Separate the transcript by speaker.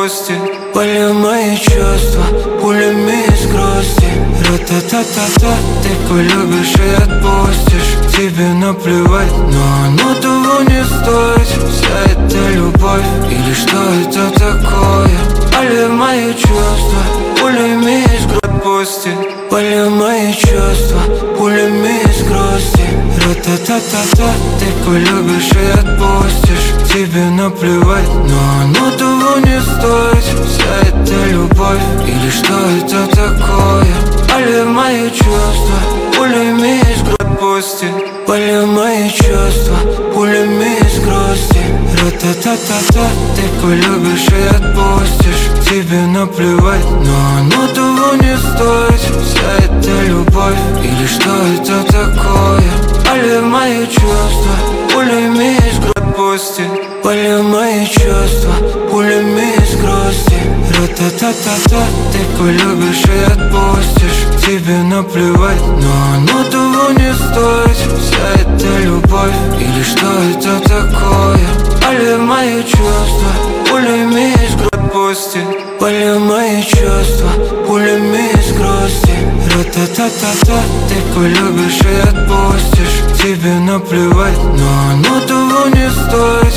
Speaker 1: отпусти. Пали мои чувства пулями из грусти. Ра-та-та-та-та, ты полюбишь и отпустишь. Тебе наплевать, но оно того не стоит. Вся эта любовь, или что это такое? Пали мои чувства пулями из грусти. Отпусти. Пали мои чувства пулями из грусти. Ра-та-та-та-та, ты полюбишь и отпустишь. Тебе наплевать, но оно того не стоит. Вся эта любовь, или что это такое? Пали мои чувства пулями из грусти. Отпусти. Пали мои чувства пулями из грусти. Ра-та-та-та-та, ты полюбишь и отпустишь. Тебе наплевать, но оно того не стоит. Вся эта любовь, или что это такое? Пали мои чувства пулями из грусти. Отпусти. Пали мои чувства пулями из грусти. Ра-та-та-та-та, ты полюбишь и отпустишь. Тебе наплевать, но оно того не стоит. Вся эта любовь, или что это такое? Пали мои чувства пулями из грусти. Отпусти. Пали мои чувства пулями из грусти. Ра-та-та-та-та, ты полюбишь и отпустишь. Тебе наплевать, но оно того не стоит.